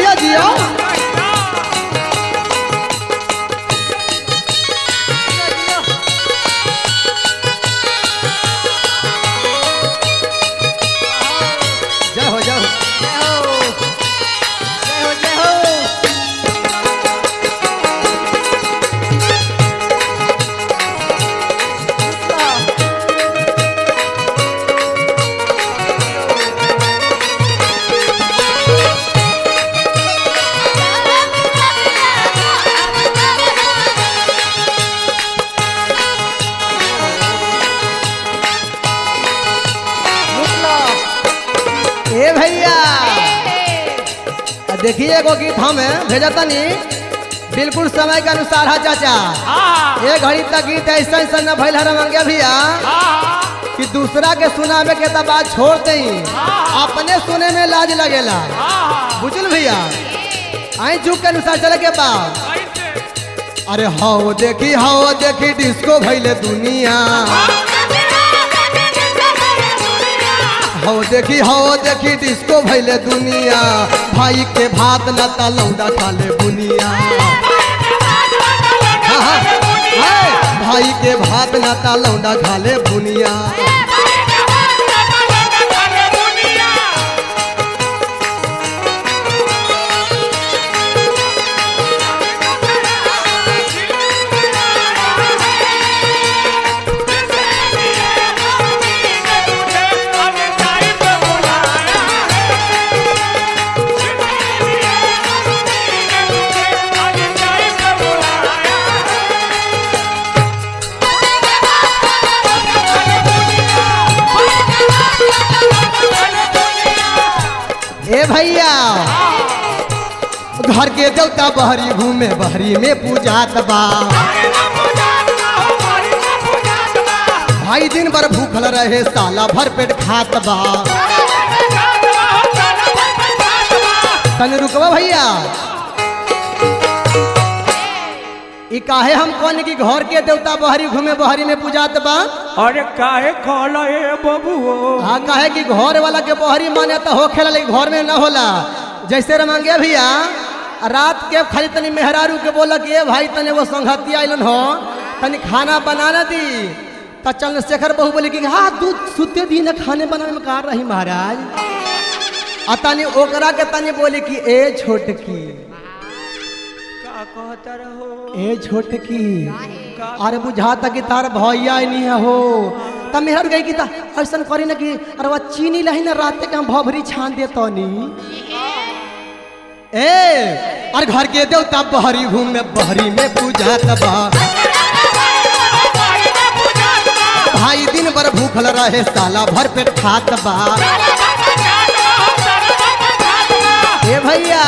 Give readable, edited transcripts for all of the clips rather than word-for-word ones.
जिया जिया जय हो जय हो जय हो जय हो जय हो। ए भैया देखिए एगो गीत हम भेजा तनी बिल्कुल समय के अनुसार है चाचा। ये घड़ी तक गीत ऐसा ऐसा न भैल मंगे भैया कि दूसरा के सुनावे के तो बात छोड़ दे अपने सुने में लाज लगेला बुझल भैया। आई जुग के अनुसार चले के बाद अरे हाओ देखी डिस्को भैले दुनिया हाओ देखी डिस्को भैले दुनिया भाई के भात न तलौदा खाले बुनिया भाई के भात न तलौदा खाले बुनिया। ए भैया घर के देवता बहरी घूमे बहरी में पूजात बा भाई दिन भर भूखल रहे साला भर पेट खात बा। तने रुकवा भैया ई काहे हम कौन की घर के देवता बहरी घूमे बहरी में पूजात बा। अरे काहे कहला ए बबू हाँ काहे कि घर वाला के बहरी माने तो हो खेला लेकिन घर में न होला। जैसे रमंगे भैया रात के खाली तनी मेहरारू के बोला कि ए भाई तने वो संगति आइलन हो तनी खाना बनाना दी तो चंद्रशेखर बहू बोले कि हाँ दूध सुते दी न खाने बनाने में कार रही महाराज। आ तनी ओकरा के तनी बोले कि ए छोटकी का कहता रहो ए छोटकी अरे बुझाता कि तार भैया नहीं हो तब मेहर गई कि ऐसा करी ना कि अरे वह चीनी लही ना रात के हम भभरी छान दे तनी ए और घर के देवता बहरी घूम में बहरी में पूजात बा भाई दिन भर भूखल रहे साला भर पेट खात बा। ए भैया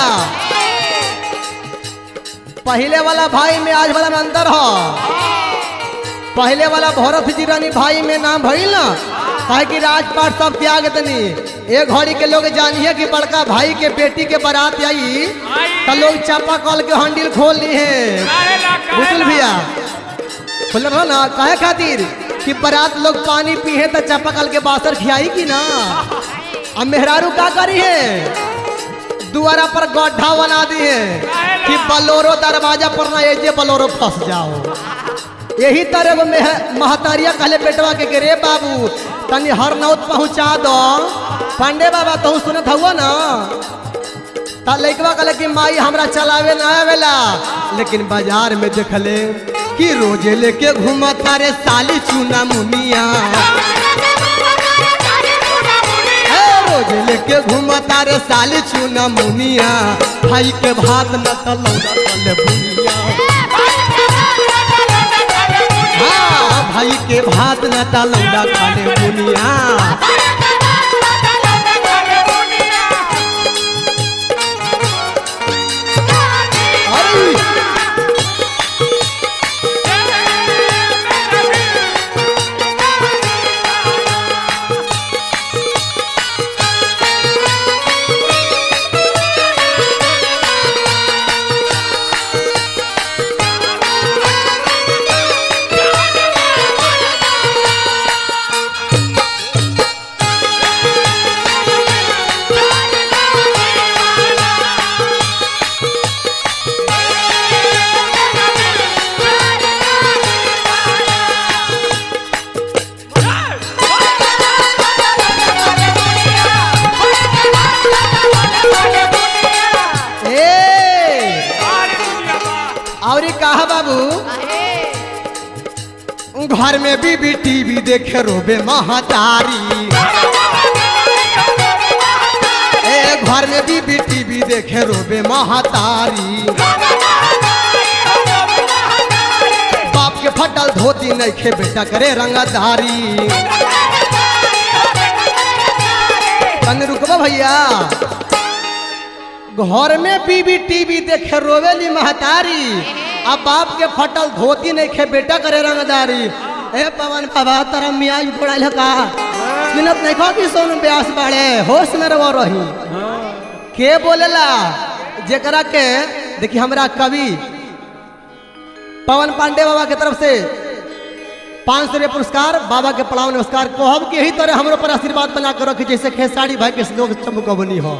पहले वाला भाई में आज वाला में अंतर हो। पहले वाला भरत जी रानी भाई में नाम भइल ना काहे कि राजपाट सब त्याग दनी। एक घड़ी के लोग जानिए कि बड़का भाई के बेटी के बारात आई तो लोग चापा कल के हंडिल खोल ली है बुझल भैया खोल रहा ना काहे खातिर कि बारात लोग पानी पी है तो चापा कल के बासर खियाई की ना। अब मेहरारू का करी है दुआरा पर गड्ढा बना दिए कि बलोरो दरवाजा पर ना एजे बलोरो फंस जाओ। यही तरह महतारिया कहले बेटवा के रे बाबू तनी हर नौत पहुँचा दो पांडे बाबा तू सुनत हुआ ना ता लइकवा कहले कि माई हमरा चलावे ना आवेला लेकिन बाजार में देखले कि रोजे लेके घूमता रे साली चूना मुनिया रोजे लेके घूमता रे साली चूना मुनिया भाई के भात न तलौदा तले बुनिया हाँ भाई के भात न तलौदा खाले बुनिया। घर में बीबी टीवी देखे रोबे महतारी। ए घर में बीबी टीवी देखे रोबे महतारी। बाप के फटल धोती नहीं खे बेटा करे रंगदारी। तनी रुकबा भैया, घर में बीबी टीवी देखे रोवेली महतारी, अब बाप के फटल धोती नहीं खे बेटा करे रंगदारी। ए पवन बाबा तारा मियाज फोड़ाइल का सुनत नहीं खो कि सोनू ब्यास बाड़े होश में रहो रही। के बोलेला जेकरा के देखी हमरा कवि पवन पांडे बाबा के तरफ से 500 रुपये पुरस्कार, बाबा के प्रणाम नमस्कार। कहब कि यही तरह हमरो पर आशीर्वाद बना कर रखी जैसे खेसारी भाई के लोग चमकबनी हो।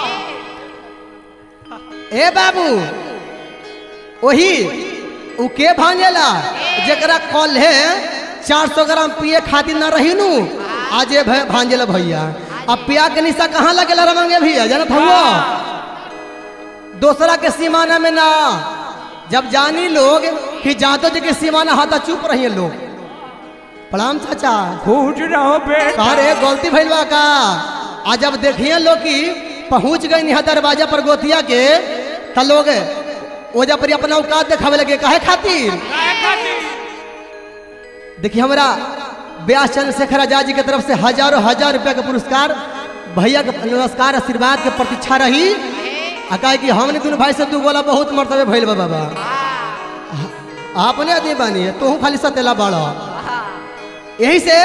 ए बाबू वही उ के भांजेला जेकरा कल है 400 ग्राम पिए खातिर न रही नु आज भांजेला भैया। अब पिया के निशा कहाँ लगेला रमंगे भैया जानत हुआ दूसरा के सीमाना में ना। जब जानी लोग कि जातो जी के सीमाना हाथा चुप रही लोग। प्रणाम चाचा। खुश रहो बेटा। अरे गलती भइल बा का। आज जब देखिए लोग कि पहुंच गई निहा दरवाजा पर गोतिया के त लोग ओजा पर अपना औकात दिखावे लगे काहे खातिर। देखिए हमारा व्यास चंद्रशेखर आजाद जी की तरफ से हजारों हजार रुपया के पुरस्कार, भैया के नमस्कार आशीर्वाद के प्रतीक्षा रही। कहे कि हमने दोनों भाई से तू बोला बहुत मर्तबे भइल बा बाबा। आपने आदमी बानी है तू खाली सतेला बाड़ा। यही से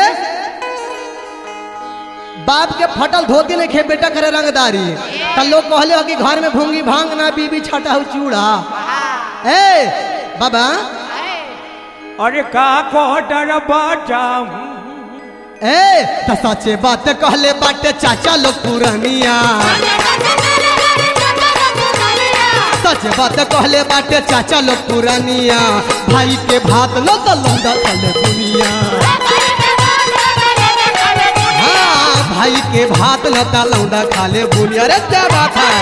बाप के फटल धोती नहीं खे बेटा करे रंगदारी। त लोग कहले हो कि घर में भूंगी भांग ना बीबी छाटा हो चूड़ा। ए बाबा अरे का कोटर बचाऊ। ए त सच्चे बात कहले बाटे चाचा लोग पुरानिया। सच बात कहले बाटे चाचा लोग पुरानिया। भाई के भात न त लौंडा खाले दुनिया। भाई के भात लता लौंडा खाले बुनिया। अरे क्या बात है।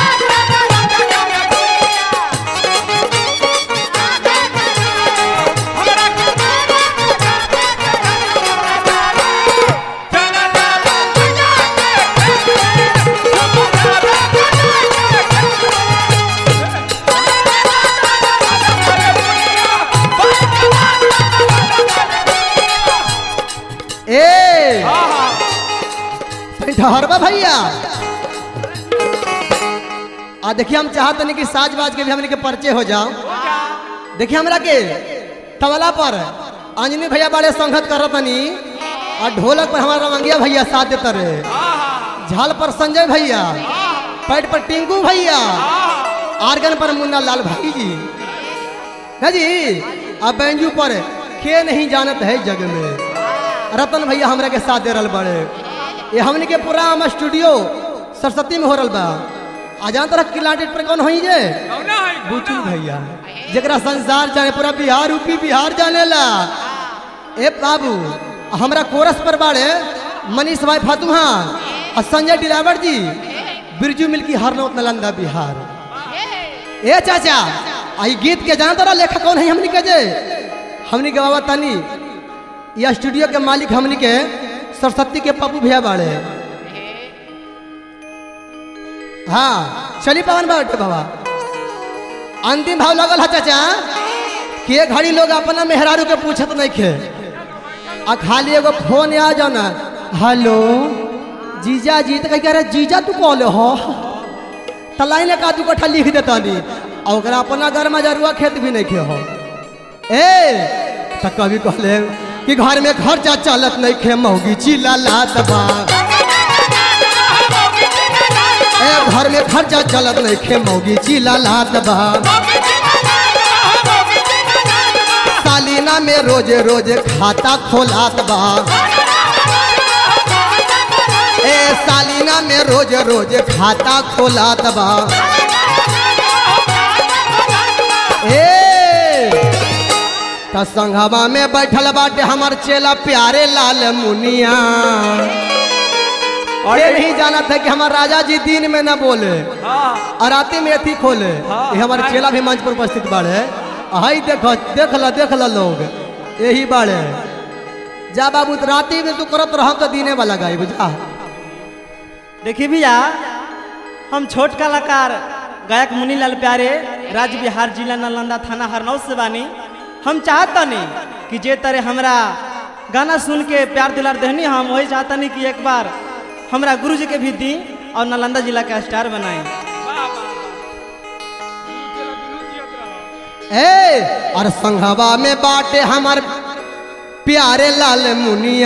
ठहरबा भैया देखिए हम चाहते नहीं कि साज बाज के भी हमने के परिचय हो जाओ। देखिए हमरा के तबला पर अंजनी भैया बड़े संगत करतनी और ढोलक पर हमारा रमंगिया भैया साथ देते रहे। झाल पर संजय भैया, पैट पर टिंकू भैया, आर्गन पर मुन्ना लाल भाई जी जी। अब बैंजू पर के नहीं जानत है जग में रतन भैया हमरा के साथ दे रहा बड़े। ये हमने के पूरा स्टूडियो सरस्वती में हो रहा बा। आजान तरह किलाटेट पर कौन होई जे बुचू भैया जरा संसार जाने पूरा बिहार यूपी बिहार जाने ला। ए बाबू हमरा कोरस पर बाड़े मनीष भाई फातुहा और संजय ड्राइवर जी बिरजू मिल्की हरनौत नालंदा बिहार। ए चाचा आई गीत के जान तरह लेखक कौन है हमने के जे हमने के बाबा तनी यह स्टूडियो के मालिक हमने के सरस्वती के पप्पू भैया बाड़े। हाँ चली पवन बाबा बाबा अंतिम भाव लगल है चाचा कि घड़ी लोग अपना मेहरारू के पूछत नहीं खे आ खाली एगो फोन आ जाओ ना हेलो जीजा जी तो कह रहे जीजा तू कॉल हो तलाई ने का तू कट्ठा लिख देता नहीं और अपना घर में जरुआ खेत भी नहीं खे हो। ए तो कभी कहले कि घर में खर्चा चलत नहीं खे मौगी चिल्ला लात बा। ए घर में खर्चा चलत नहीं खे मौगी चिल्ला लात बा। सालीना में रोजे रोजे खाता खोलात बा। ए सालीना में रोजे रोजे खाता खोलात बा। ए त संघवा में बैठल बाटे हमार चेला प्यारे लाल मुनिया। और ये नहीं जाना था कि हमारे राजा जी दिन में न बोले और रात में अथी खोले। ये हमारे चेला भी मंच पर उपस्थित बाड़े। हाई देख ला लोग यही बाड़े जा बाबू तो राती में तू करत रह तो दीने वाला गाई बुझा। देखिए भैया हम छोट कलाकार गायक मुनीलाल प्यारे राज्य बिहार जिला नालंदा थाना हरनौत से बानी। हम चाहता नहीं कि जे तरह हमरा गाना सुन के प्यार दुलार देहनी हम वही चाहता नहीं कि एक बार हमरा गुरु जी के भी दी और नालंदा जिला का स्टार बनाए। ए और संघवा में बाटे हमार प्यारे लाल मुनिया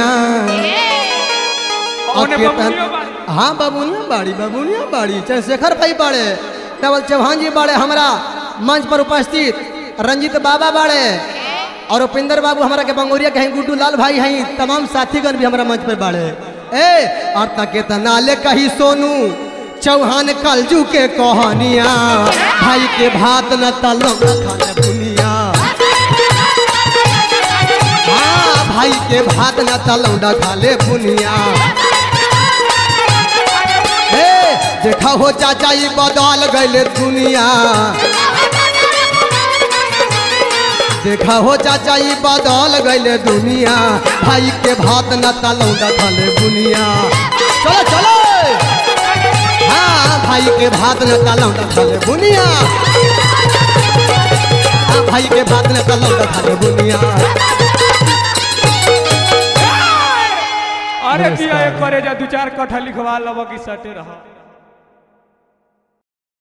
और हाँ बाबूनिया बाड़ी चंद्रशेखर भाई बाड़े डबल चौहान जी बाड़े हमारा मंच पर उपस्थित रंजीत बाबा बाड़े और उपेंद्र बाबू हमारा के बंगोरिया के हैं गुड्डू लाल भाई हैं तमाम साथीगण भी हमारा मंच पर बाड़े। ए और तके तनाले कही सोनू चौहान कलजू के कहानिया भाई के भात न तलो न खाने बुनिया। हाँ भाई के भात न तलो न खाले बुनिया। देखा हो चाचा ई बदल गईले दुनिया। देखा हो चाचा ई बदल गईले दुनिया भाई के भात न तलो न खाले बुनिया। चलो चलो हाँ भाई के भात न तलो न खाले बुनिया। हाँ भाई के भात न तलो न खाले बुनिया। अरे पिया एक करे जा 2-4 कट्ठा लिखवा लब कि सटे रहा।